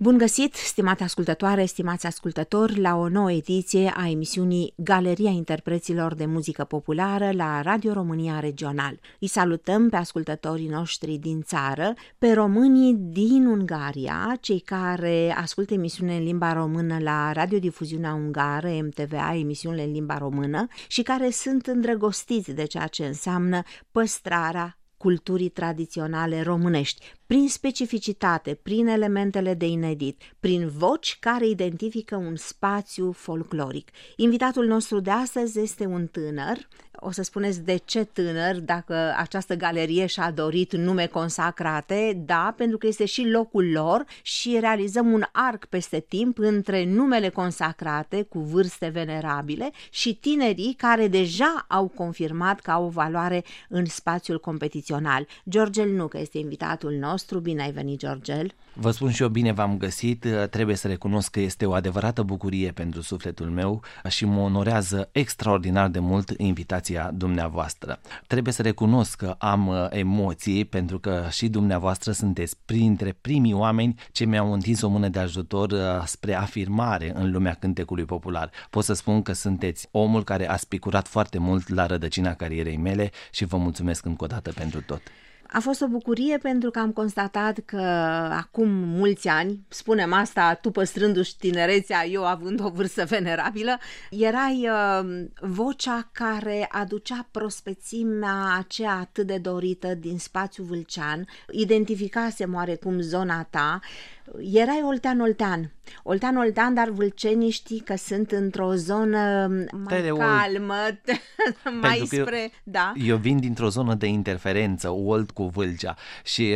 Bun găsit, stimate ascultătoare, stimați ascultători, la o nouă ediție a emisiunii Galeria Interpreților de Muzică Populară la Radio România Regional. Îi salutăm pe ascultătorii noștri din țară, pe românii din Ungaria, cei care ascultă emisiunile în limba română la Radiodifuziunea Ungară, MTVA, emisiunile în limba română, și care sunt îndrăgostiți de ceea ce înseamnă păstrarea culturii tradiționale românești, prin specificitate, prin elementele de inedit, prin voci care identifică un spațiu folcloric. Invitatul nostru de astăzi este un tânăr. O să spuneți de ce tânăr, dacă această galerie și-a dorit nume consacrate, da, pentru că este și locul lor și realizăm un arc peste timp între numele consacrate cu vârste venerabile și tinerii care deja au confirmat că au o valoare în spațiul competițional. Georgel Nucă este invitatul nostru. Bine ai venit, Georgel! Vă spun și eu bine v-am găsit. Trebuie să recunosc că este o adevărată bucurie pentru sufletul meu și mă onorează extraordinar de mult invitația dumneavoastră. Trebuie să recunosc că am emoții pentru că și dumneavoastră sunteți printre primii oameni ce mi-au întins o mână de ajutor spre afirmare în lumea cântecului popular. Pot să spun că sunteți omul care a spicurat foarte mult la rădăcina carierei mele și vă mulțumesc încă o dată pentru tot. A fost o bucurie pentru că am constatat că acum mulți ani, spunem asta tu păstrându-și tinerețea, eu având o vârstă venerabilă, erai vocea care aducea prospețimea aceea atât de dorită din spațiul vâlcean, identificasem oarecum zona ta, erai oltean, dar vâlcenii știi că sunt într-o zonă mai calmă, mai spre... Da. Eu vin dintr-o zonă de interferență, Olt cu Vâlcea, și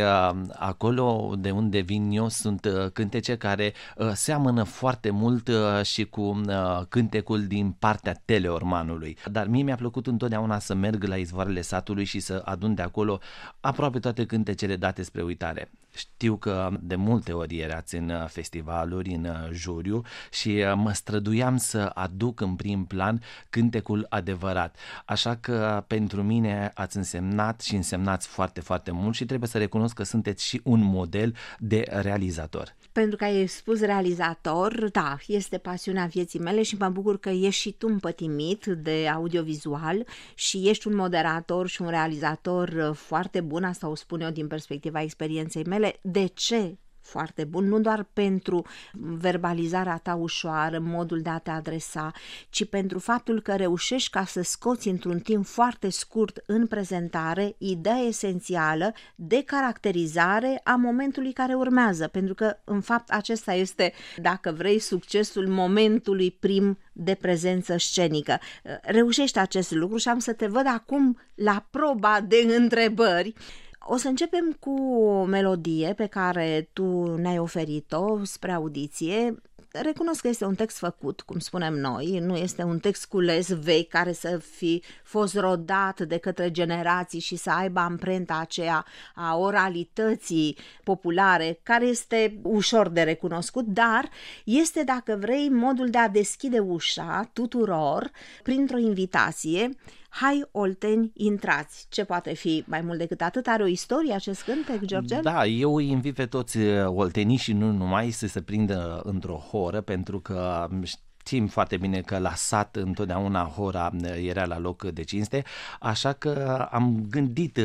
acolo de unde vin eu sunt cântece care seamănă foarte mult și cu cântecul din partea Teleormanului. Dar mie mi-a plăcut întotdeauna să merg la izvoarele satului și să adun de acolo aproape toate cântecele date spre uitare. Știu că de multe ori erați în festivaluri, în juriu, și mă străduiam să aduc în prim plan cântecul adevărat. Așa că pentru mine ați însemnat și însemnați foarte, foarte mult și trebuie să recunosc că sunteți și un model de realizator. Pentru că ai spus realizator, da, este pasiunea vieții mele și mă bucur că ești și tu împătimit de audiovizual și ești un moderator și un realizator foarte bun, asta o spun eu din perspectiva experienței mele. De ce? Foarte bun, nu doar pentru verbalizarea ta ușoară, modul de a te adresa, ci pentru faptul că reușești ca să scoți într-un timp foarte scurt în prezentare ideea esențială de caracterizare a momentului care urmează, pentru că în fapt acesta este, dacă vrei, succesul momentului prim de prezență scenică. Reușești acest lucru și am să te văd acum la proba de întrebări. O să începem cu o melodie pe care tu ne-ai oferit-o spre audiție. Recunosc că este un text făcut, cum spunem noi, nu este un text cules vechi care să fi fost rodat de către generații și să aibă amprenta aceea a oralității populare, care este ușor de recunoscut, dar este, dacă vrei, modul de a deschide ușa tuturor printr-o invitație. Hai, olteni, intrați! Ce poate fi mai mult decât atât? Are o istorie acest cântec, Georgel? Da, eu îi invit pe toți oltenii și nu numai să se prindă într-o horă, pentru că știm foarte bine că la sat întotdeauna hora era la loc de cinste, așa că am gândit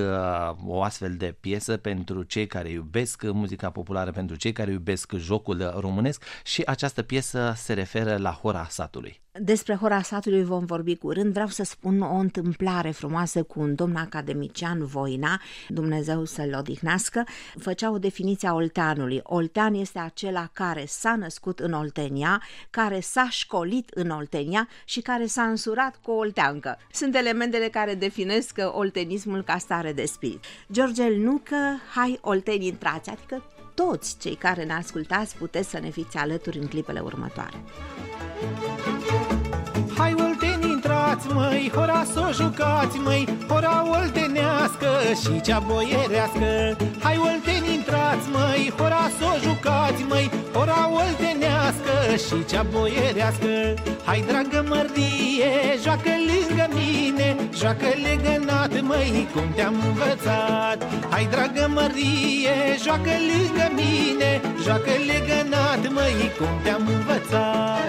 o astfel de piesă pentru cei care iubesc muzica populară, pentru cei care iubesc jocul românesc, și această piesă se referă la hora satului. Despre hora satului vom vorbi curând. Vreau să spun o întâmplare frumoasă cu un domn academician Voina, Dumnezeu să-l odihnească, făcea o definiție a olteanului. Oltean este acela care s-a născut în Oltenia, care s-a școlit în Oltenia și care s-a însurat cu o olteancă. Sunt elementele care definesc oltenismul ca stare de spirit. Georgel Nucă, hai, olteni, intrați, adică toți cei care ne ascultați puteți să ne fiți alături în clipele următoare. Hai, olteni, intrați, măi, hora s-o jucați, măi, hora oltenească și cea boierească. Hai, olteni, intrați, măi, hora s-o jucați, măi, hora oltenească și cea boierească. Hai, dragă Mărie, joacă lângă mine, joacă legănat, măi, cum te-am învățat. Hai, dragă Mărie, joacă lângă mine, joacă legănat, măi, cum te-am învățat.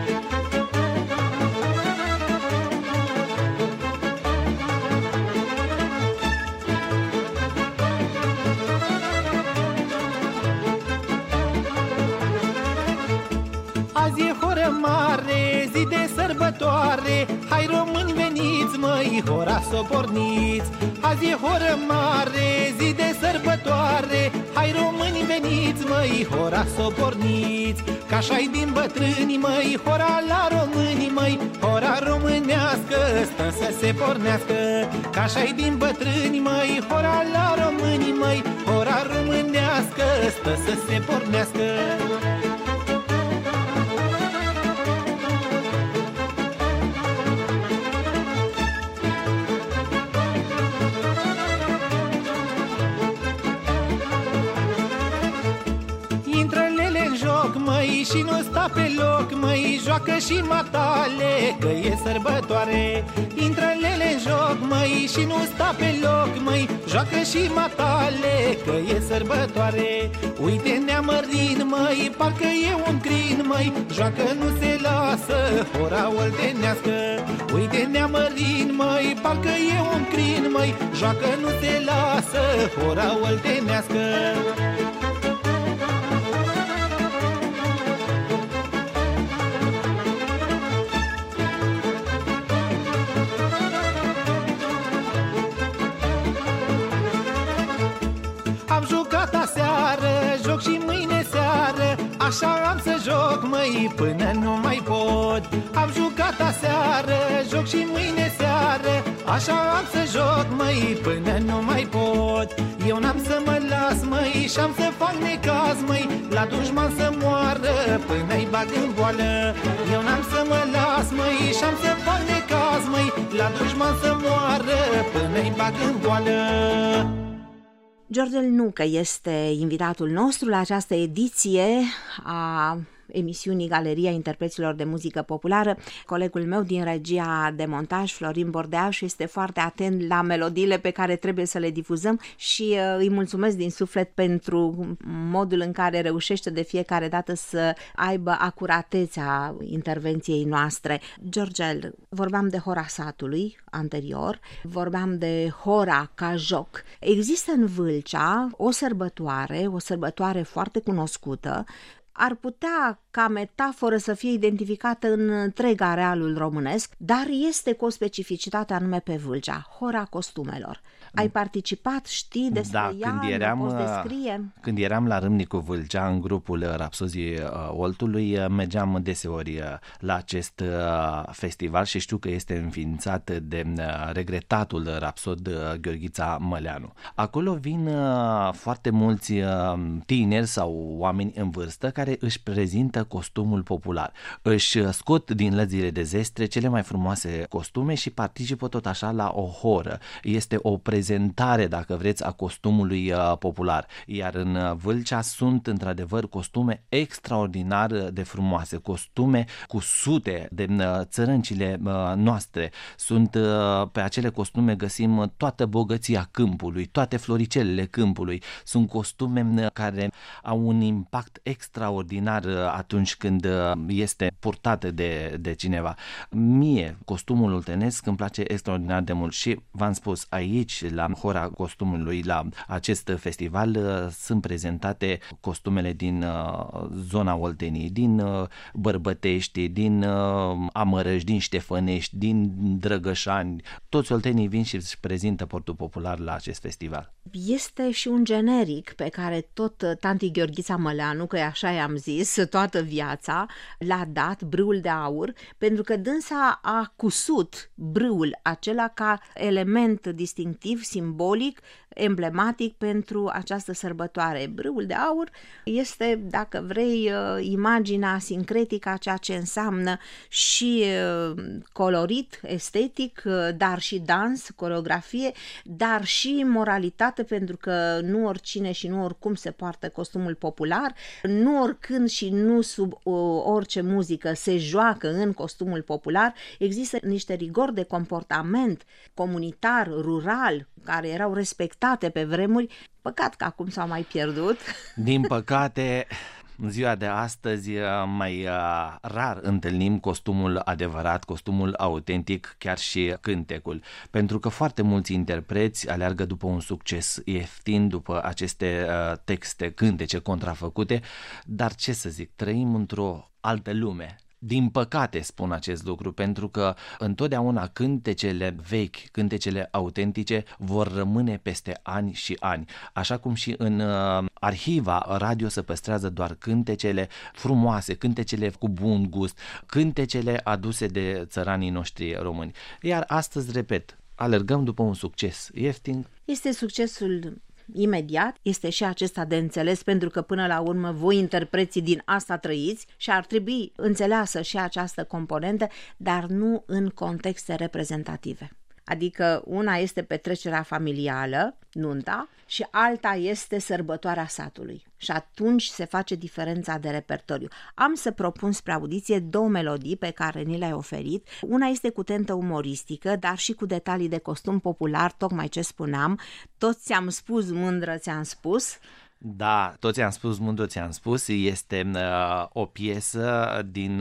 Azi e horă mare, zi de sărbătoare, hai români veniți, măi, hora s-o porniți. Azi e horă mare, zi de sărbătoare, hai români veniți, măi, hora s-o porniți. Că așa-i din bătrâni, măi, hora la români, măi, hora românească stă să se pornească. Că așa-i din bătrâni, măi, hora la români, măi, hora românească stă să se pornească. Măi, și nu sta pe loc, măi, joacă și matale, că e sărbătoare. Intră lele în joc, măi, și nu sta pe loc, măi, joacă și matale, că e sărbătoare. Uite Neamărin, măi, parcă e un crin, măi, joacă nu se lasă, hora oltenească. Uite Neamărin, măi, parcă e un crin, măi, joacă nu se lasă, hora oltenească. Am jucat aseară, joc și mâine seară, așa am să joc, măi, până nu mai pot. Am jucat aseară, joc și mâine seară, așa am să joc, măi, până nu mai pot. Eu n-am să mă las, măi, și-am să fac necaz, măi, la dușman să moară până-i bag în boală. Eu n-am să mă las, măi, și-am să fac necaz, măi, la dușman să moară până-i bag în boală. George Nucă este invitatul nostru la această ediție a emisiunii Galeria Interpreților de Muzică Populară. Colegul meu din regia de montaj, Florin Bordeaș, este foarte atent la melodiile pe care trebuie să le difuzăm și îi mulțumesc din suflet pentru modul în care reușește de fiecare dată să aibă acuratețea intervenției noastre. Georgel, vorbeam de hora satului anterior, vorbeam de hora ca joc. Există în Vâlcea o sărbătoare foarte cunoscută, ar putea ca metaforă să fie identificată în întreg arealul românesc, dar este cu o specificitate anume pe Vâlcea, hora costumelor. Ai participat, știi despre ea, poți descrie? Când eram la Râmnicu Vâlcea, în grupul Rapsozii Oltului, mergeam deseori la acest festival și știu că este înființat de regretatul rapsod Gheorghița Măleanu. Acolo vin foarte mulți tineri sau oameni în vârstă care își prezintă costumul popular. Își scot din lăzile de zestre cele mai frumoase costume și participă tot așa la o horă. Este o prezentare, dacă vreți, a costumului popular. Iar în Vâlcea sunt într-adevăr costume extraordinar de frumoase, costume cu sute de țărâncile noastre. Pe acele costume găsim toată bogăția câmpului, toate floricelele câmpului. Sunt costume care au un impact extraordinar atunci când este purtată de cineva. Mie, costumul oltenesc îmi place extraordinar de mult și v-am spus, aici, la hora costumului, la acest festival, sunt prezentate costumele din zona Olteniei, din Bărbătești, din Amărăș, din Ștefănești, din Drăgășani. Toți oltenii vin și își prezintă portul popular la acest festival. Este și un generic pe care tot tanti Gheorghița Măleanu, că așa i-am zis, toată viața, l-a dat, brâul de aur, pentru că dânsa a cusut brâul acela ca element distinctiv, simbolic, emblematic pentru această sărbătoare. Brâul de aur este, dacă vrei, imaginea sincretică a ceea ce înseamnă și colorit, estetic, dar și dans, coreografie, dar și moralitate, pentru că nu oricine și nu oricum se poartă costumul popular, nu oricând și nu sub orice muzică se joacă în costumul popular. Există niște rigori de comportament comunitar, rural, care erau respectate pe vremuri. Păcat că acum s-au mai pierdut. Din păcate, în ziua de astăzi mai rar întâlnim costumul adevărat, costumul autentic, chiar și cântecul, pentru că foarte mulți interpreți aleargă după un succes ieftin, după aceste texte, cântece contrafăcute, dar ce să zic, trăim într-o altă lume. Din păcate spun acest lucru, pentru că întotdeauna cântecele vechi, cântecele autentice vor rămâne peste ani și ani, așa cum și în arhiva radio se păstrează doar cântecele frumoase, cântecele cu bun gust, cântecele aduse de țăranii noștri români. Iar astăzi, repet, alergăm după un succes ieftin. Este succesul imediat, este și acesta de înțeles, pentru că până la urmă voi interpreții din asta trăiți și ar trebui înțeleasă și această componentă, dar nu în contexte reprezentative. Adică una este petrecerea familială, nunta, și alta este sărbătoarea satului. Și atunci se face diferența de repertoriu. Am să propun spre audiție 2 melodii pe care ni le-ai oferit. Una este cu tentă umoristică, dar și cu detalii de costum popular, tocmai ce spuneam. Toți ți-am spus, mândră ți-am spus. Da, tot ți-am spus, mândru ți-am spus, este o piesă din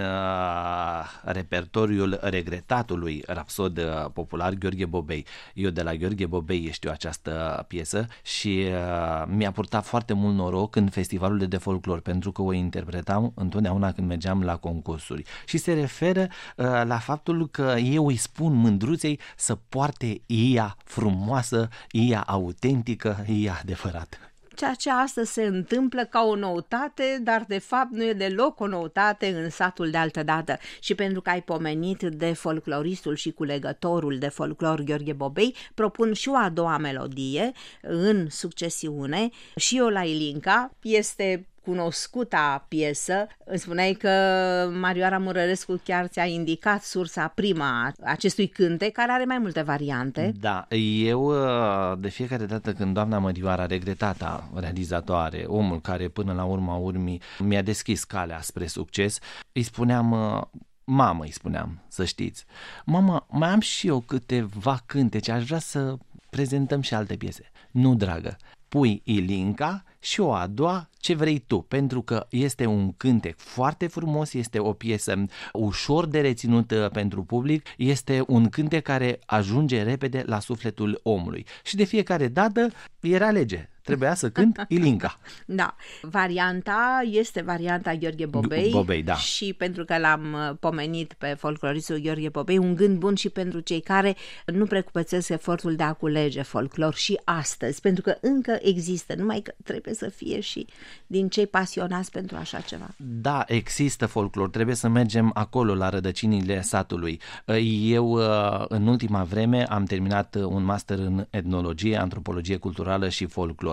repertoriul regretatului rapsod popular Gheorghe Bobei. Eu de la Gheorghe Bobei știu această piesă și mi-a purtat foarte mult noroc în festivalurile de folclor, pentru că o interpretam întotdeauna când mergeam la concursuri. Și se referă la faptul că eu îi spun mândruței să poarte ea frumoasă, ea autentică, ea adevărată. Ceea ce astăzi se întâmplă ca o noutate, dar de fapt nu e deloc o noutate în satul de altădată. Și pentru că ai pomenit de folcloristul și culegătorul de folclor Gheorghe Bobei, propun și o a doua melodie în succesiune, și eu la Ilinca. Este cunoscuta piesă. Îmi spuneai că Marioara Murărescu chiar ți-a indicat sursa prima a acestui cântec, care are mai multe variante. Da, eu de fiecare dată când doamna Mărioara, regretata realizatoare, omul care până la urma urmii mi-a deschis calea spre succes, îi spuneam: mamă, îi spuneam, să știți, mama, mai am și eu câteva cântece, aș vrea să prezentăm și alte piese. Nu, dragă, pui Ilinca și o a doua, ce vrei tu, pentru că este un cântec foarte frumos, este o piesă ușor de reținut pentru public, este un cântec care ajunge repede la sufletul omului. Și de fiecare dată era lege. Trebuia să cânt Ilinca. Da, varianta este varianta Gheorghe Bobei, da. Și pentru că l-am pomenit pe folcloristul Gheorghe Bobei, un gând bun și pentru cei care nu precupețesc efortul de a culege folclor și astăzi, pentru că încă există, numai că trebuie să fie și din cei pasionați pentru așa ceva. Da, există folclor, trebuie să mergem acolo la rădăcinile satului. Eu în ultima vreme am terminat un master în etnologie, antropologie culturală și folclor.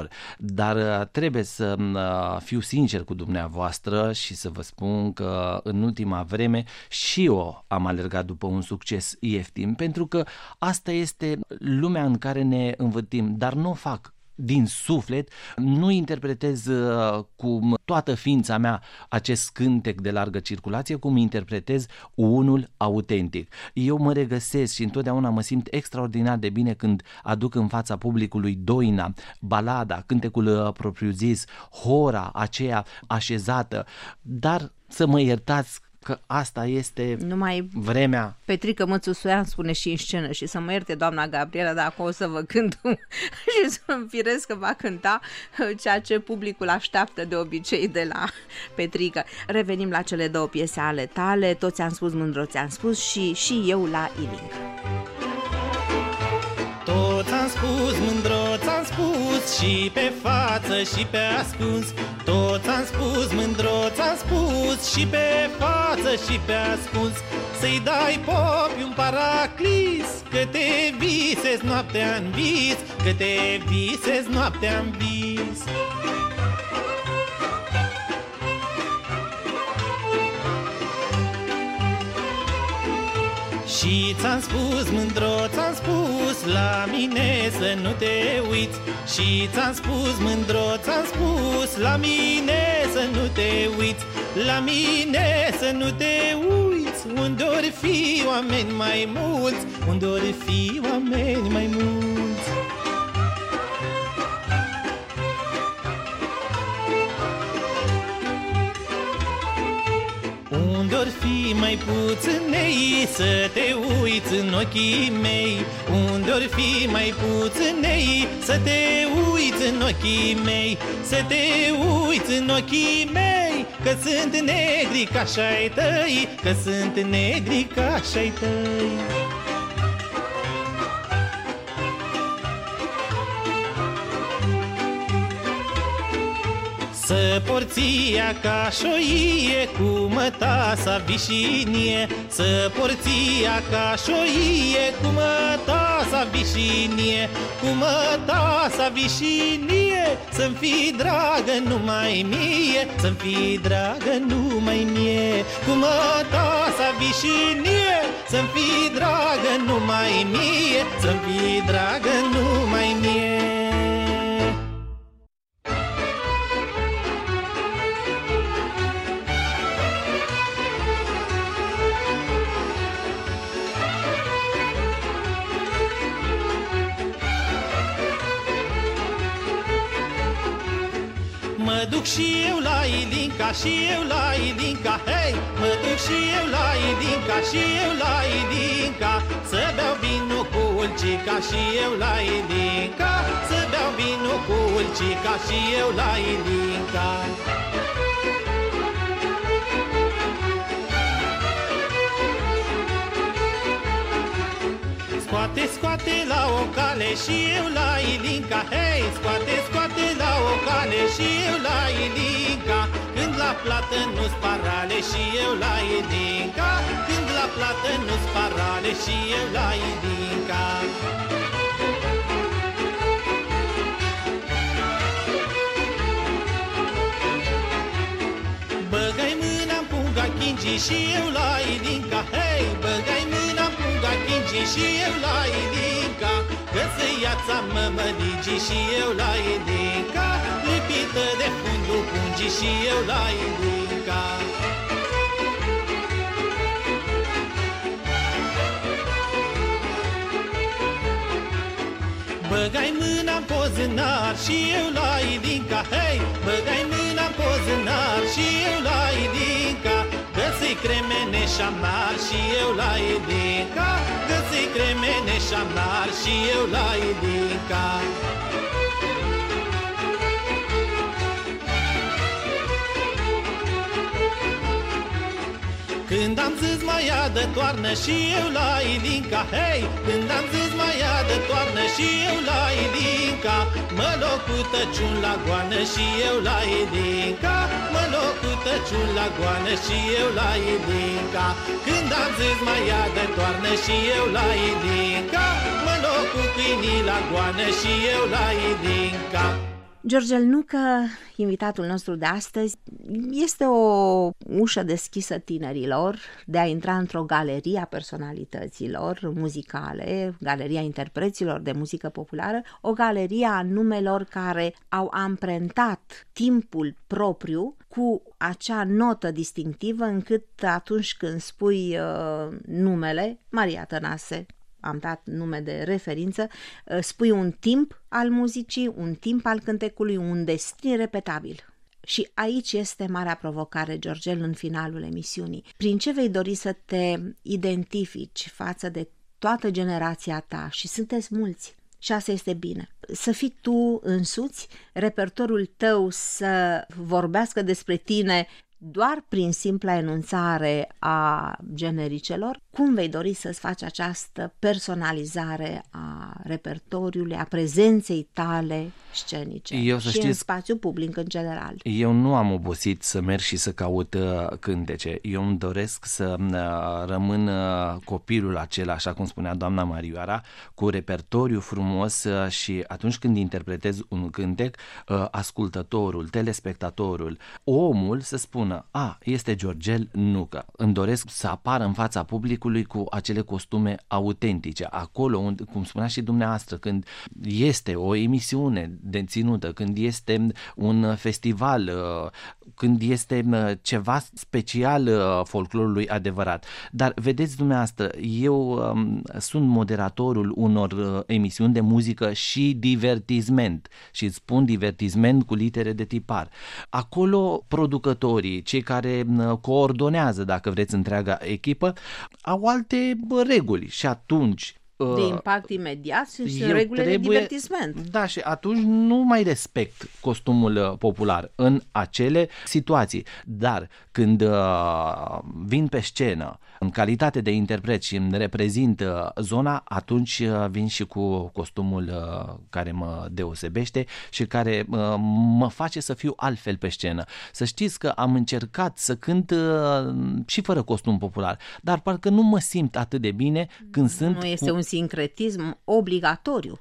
Dar trebuie să fiu sincer cu dumneavoastră și să vă spun că în ultima vreme și eu am alergat după un succes ieftin, pentru că asta este lumea în care ne învârtim, dar nu o fac din suflet, nu interpretez cu toată ființa mea acest cântec de largă circulație, cum interpretez unul autentic. Eu mă regăsesc și întotdeauna mă simt extraordinar de bine când aduc în fața publicului doina, balada, cântecul propriu-zis, hora aceea așezată, dar să mă iertați că asta este numai vremea. Petrică Mățusoian spune și în scenă, și să mă ierte doamna Gabriela dacă o să vă cânt și să-mi firesc că va cânta ceea ce publicul așteaptă de obicei de la Petrică. Revenim la cele 2 piese ale tale, Tot ți-am spus, mândro ți-am spus și eu la Ilinca. Tot ți-am spus, mândro ți-am spus, și pe față și pe ascuns. Tot ți-am spus, mândro ți-am spus, și pe față față și pe ascuns, să-i dai popi un paraclis, că te visezi noaptea-n vis, că te visezi noaptea-n vis. Și ți-am spus, mândro, ți-am spus, la mine să nu te uiți. Și ți-am spus, mândro, ți-am spus, la mine să nu te uiți. La mine să nu te uiți, unde-ori fi oameni mai mulți, unde-ori fi oameni mai mulți. Unde-or fi mai puținei, să te uiți în ochii mei. Unde-or fi mai puținei, să te uiți în ochii mei. Să te uiți în ochii mei, că sunt negri ca așa-i tăi, că sunt negri ca așa-i tăi. Să porția ca șoie cu mătasa vișinie, să porția ca șoie cu mătasa vișinie, cu mătasa vișinie, să-mi fii dragă numai mie, să-mi fii dragă numai mie. Cu mătasa vișinie, să-mi fii dragă numai mie, să-mi fii dragă numai mie. Mă duc și eu la Ilinca, și eu la Ilinca, hei! Mă duc și eu la Ilinca, și eu la Ilinca, să beau vinul cu Ulcica, și eu la Ilinca, să beau vinul cu Ulcica, și eu la Ilinca. Scoate, scoate la o cale și eu la Ilinca, hei! Scoate, scoate la o cale și eu la Ilinca, când la plată nu-s parale și eu la Ilinca, când la plată nu-s parale și eu la Ilinca. Băgai mâna-n punga Chingi și eu la Ilinca, hei! Băgai mâna-n punga Chingi și eu la Ilinca, că se iața mămăligii și eu la Ilinca, lipită de fundul pungii și eu la Ilinca. Băgai mâna-n pozânar și eu la Ilinca, hei! Băgai mâna-n pozânar și eu la Ilinca, găsi cremene și-amar și eu la Ilinca, găsi cremene și-amar și eu la Ilinca. Când am zis mai adă toarnă și eu la Ilinca, hei! Când am zis mai adă toarnă și eu la Ilinca, mă loc cu tăciun la goană și eu la Ilinca, mă loc cu tăciun la goană și eu la Ilinca. Când am zis mai adă toarnă și eu la Ilinca, mă loc cu câinii la goană și eu la Ilinca. George Nucă, invitatul nostru de astăzi, este o ușă deschisă tinerilor de a intra într-o galerie a personalităților muzicale, galeria interpreților de muzică populară, o galerie a numelor care au amprentat timpul propriu cu acea notă distinctivă încât atunci când spui numele, Maria Tănase, am dat nume de referință, spui un timp al muzicii, un timp al cântecului, un destin repetabil. Și aici este marea provocare, Georgel, în finalul emisiunii. Prin ce vei dori să te identifici față de toată generația ta, și sunteți mulți, și asta este bine, să fii tu însuți, repertoriul tău să vorbească despre tine doar prin simpla enunțare a genericelor, cum vei dori să-ți faci această personalizare a repertoriului, a prezenței tale scenice în spațiu public în general? Eu nu am obosit să merg și să caut cântece. Eu îmi doresc să rămân copilul acela, așa cum spunea doamna Marioara, cu repertoriu frumos și atunci când interpretez un cântec, ascultătorul, telespectatorul, omul să spună: este Georgel Nucă. Îmi doresc să apară în fața publicului cu acele costume autentice, acolo unde, cum spunea și dumneavoastră, când este o emisiune deținută, când este un festival, când este ceva special folclorului adevărat. Dar vedeți dumneavoastră, eu sunt moderatorul unor emisiuni de muzică și divertisment, și îți spun divertisment cu litere de tipar. Acolo producătorii, cei care coordonează, dacă vreți, întreaga echipă, au alte reguli și atunci de impact imediat și regulile de divertisment. Da, și atunci nu mai respect costumul popular în acele situații. Dar când vin pe scenă în calitate de interpret și îmi reprezint zona, atunci vin și cu costumul care mă deosebește și care mă face să fiu altfel pe scenă. Să știți că am încercat să cânt și fără costum popular, dar parcă nu mă simt atât de bine când sunt... Nu este un sincretism obligatoriu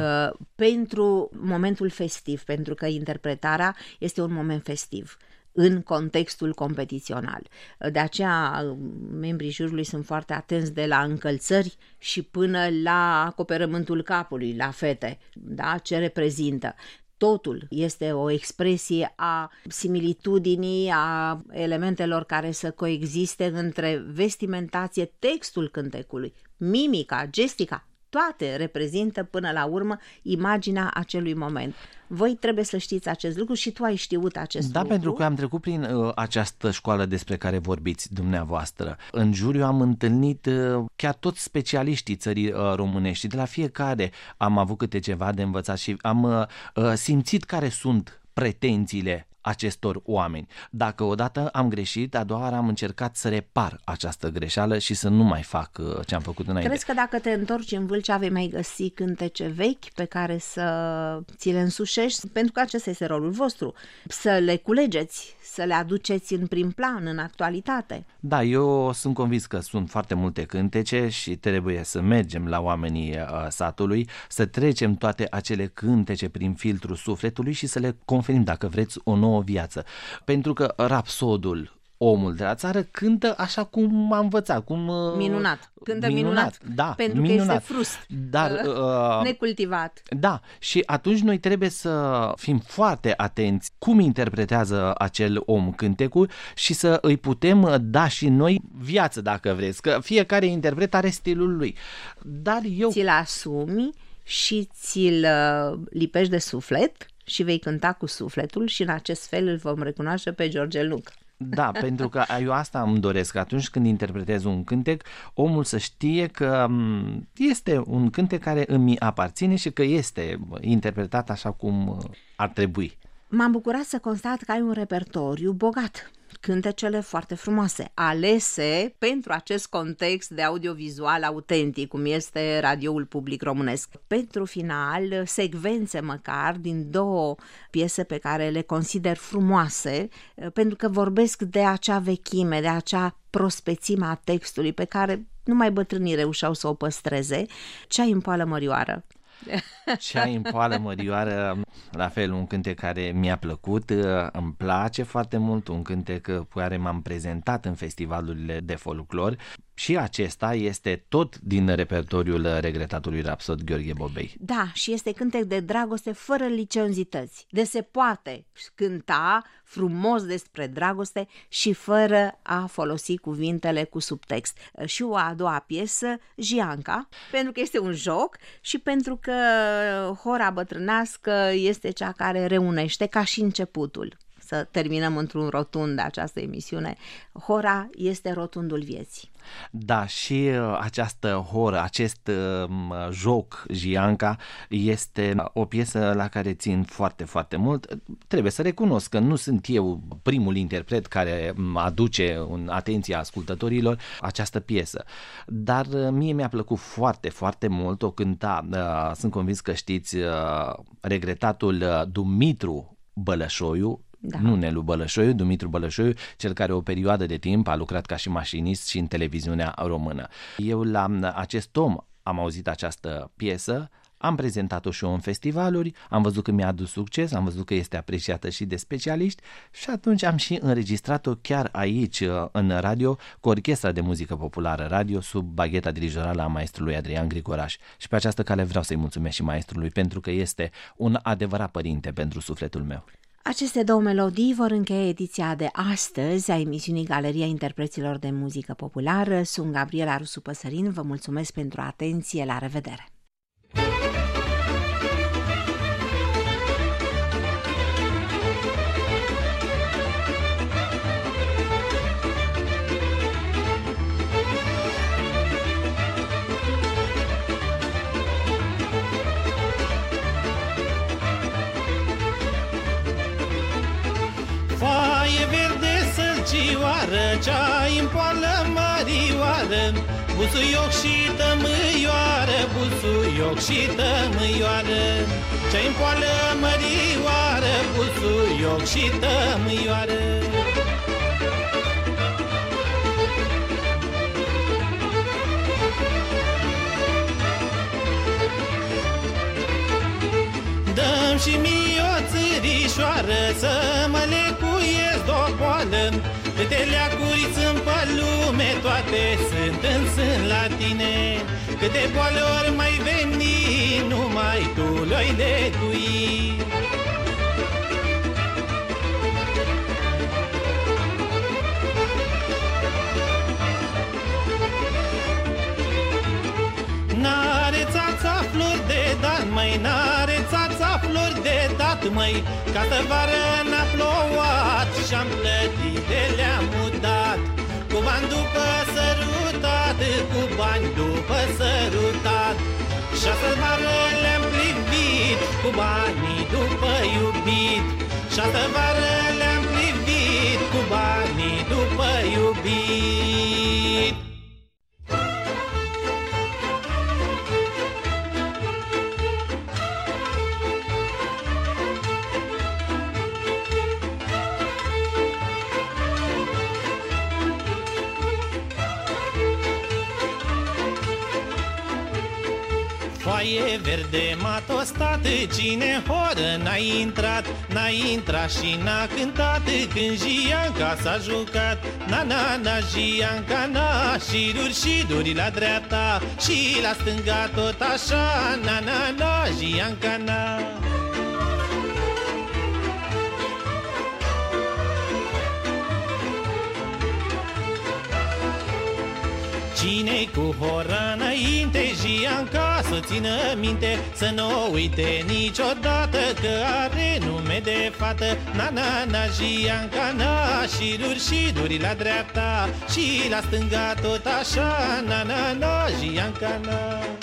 pentru momentul festiv, pentru că interpretarea este un moment festiv în contextul competițional. De aceea membrii jurului sunt foarte atenți de la încălțări și până la acoperământul capului, la fete, da? Ce reprezintă. Totul este o expresie a similitudinii, a elementelor care să coexiste între vestimentație, textul cântecului, mimica, gestica, toate reprezintă până la urmă imaginea acelui moment. Voi trebuie să știți acest lucru și tu ai știut acest lucru. Da, pentru că am trecut prin această școală despre care vorbiți dumneavoastră. În juriu am întâlnit chiar toți specialiștii țării românești. De la fiecare am avut câte ceva de învățat și am simțit care sunt pretențiile acestor oameni. Dacă odată am greșit, a doua oară am încercat să repar această greșeală și să nu mai fac ce am făcut înainte. Crezi că dacă te întorci în Vâlcea vei mai găsi cântece vechi pe care să ți le însușești? Pentru că acesta este rolul vostru. Să le culegeți, să le aduceți în prim plan, în actualitate. Da, eu sunt convins că sunt foarte multe cântece și trebuie să mergem la oamenii satului, să trecem toate acele cântece prin filtrul sufletului și să le conferim, dacă vreți, o nouă viață. Pentru că rapsodul, omul de la țară, cântă așa cum a învățat. Minunat. Cântă minunat. Da, pentru minunat. Că este frust. Dar, necultivat. Da, și atunci noi trebuie să fim foarte atenți cum interpretează acel om cântecul și să îi putem da și noi viață, dacă vreți. Că fiecare interpret are stilul lui. Dar eu... Ți-l asumi și ți-l lipești de suflet și vei cânta cu sufletul și în acest fel îl vom recunoaște pe Georgel Nucă. Da, pentru că eu asta îmi doresc, că atunci când interpretez un cântec, omul să știe că este un cântec care îmi aparține și că este interpretat așa cum ar trebui. M-am bucurat să constat că ai un repertoriu bogat, cântecele foarte frumoase, alese pentru acest context de audiovizual autentic, cum este radioul public românesc. Pentru final, secvențe măcar din două piese pe care le consider frumoase, pentru că vorbesc de acea vechime, de acea prospețime a textului pe care numai bătrânii reușeau să o păstreze. Ceai în poală mărioară. Ceai în poală mărioară, la fel, un cântec care mi-a plăcut, îmi place foarte mult, un cântec cu care m-am prezentat în festivalurile de folclor și acesta este tot din repertoriul regretatului rapsod Gheorghe Bobei. Da, și este cântec de dragoste fără liceozități. De se poate cânta frumos despre dragoste și fără a folosi cuvintele cu subtext. Și o a doua piesă, Jianca, pentru că este un joc și pentru că hora bătrânească este cea care reunește ca și începutul. să terminăm într-un rotund această emisiune. Hora este rotundul vieții. Da, și această horă, acest joc, Gianca, este o piesă la care țin foarte, foarte mult. Trebuie să recunosc că nu sunt eu primul interpret care aduce în atenția ascultătorilor această piesă, dar mie mi-a plăcut foarte, foarte mult. O cânta, sunt convins că știți, regretatul Dumitru Bălășoiu, da. Nu Nelu Bălășoiu, Dumitru Bălășoiu, cel care o perioadă de timp a lucrat ca și mașinist și în televiziunea română. Eu la acest om am auzit această piesă, am prezentat-o și eu în festivaluri, am văzut că mi-a adus succes, am văzut că este apreciată și de specialiști și atunci am și înregistrat-o chiar aici în radio cu Orchestra de Muzică Populară Radio sub bagheta dirijorală a maestrului Adrian Grigoraș. Și pe această cale vreau să-i mulțumesc și maestrului pentru că este un adevărat părinte pentru sufletul meu. Aceste două melodii vor încheia ediția de astăzi a emisiunii Galeria Interpreților de Muzică Populară. Sunt Gabriela Rusu Păsărin, vă mulțumesc pentru atenție, la revedere! Cea-i în poală mărioară, busuioc și tămâioară, busuioc și tămâioară. Cea-i în poală mărioară, busuioc și tămâioară. Dă-mi și mie o țărișoară să mă lecuiesc de-o boală. Câte leacuri sunt pe lume, toate sunt în sân la tine. Câte boale ori mai veni, numai tu le-ai lecui. N-are țața flori de dat, măi, n-are țața flori de dat, măi. Ca să vară n-a plouat și-am plătit de le-am mutat. Cu bani după sărutat, cu bani după sărutat. Și-astă vară le-am privit, cu banii după iubit. Și-astă vară le-am privit, cu banii după iubit. Foaie verde m-a tostat, cine horă n-a intrat și n-a cântat. Când Gianca s-a jucat, na-na-na, Gianca, na. Șiruri și duri la dreapta și la stânga tot așa, na-na-na, Gianca, na. Cine-i cu hora înainte, Gianca să țină minte, să nu uite niciodată că are nume de fată. Na-na-na, Gianca, na. Șiruri și duri la dreapta și la stânga tot așa, na-na-na, Gianca, na.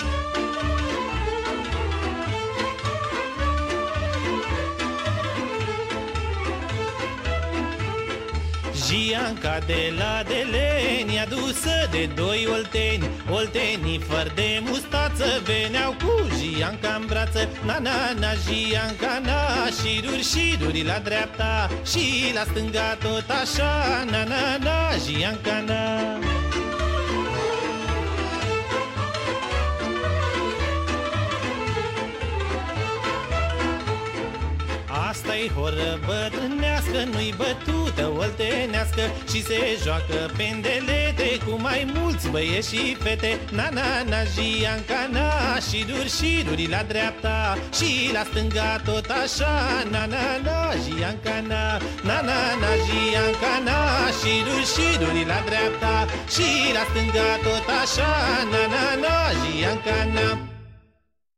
Gianca de la Deleni, adusă de doi olteni, oltenii fără de mustață, veneau cu Gianca în brață. Na-na-na, Gianca, na. Șiruri și duri la dreapta și la stânga tot așa, na-na-na, Gianca, na. Asta-i horă bătrânească, nu-i bătută oltenească și se joacă pendelete cu mai mulți băieți și fete. Na-na-na, Gianca, na. Șiruri și duri la dreapta și la stânga tot așa, na-na-na, Gianca, na. Na-na-na, Gianca, na. Șiruri și duri la dreapta și la stânga tot așa, na-na-na, Gianca, na.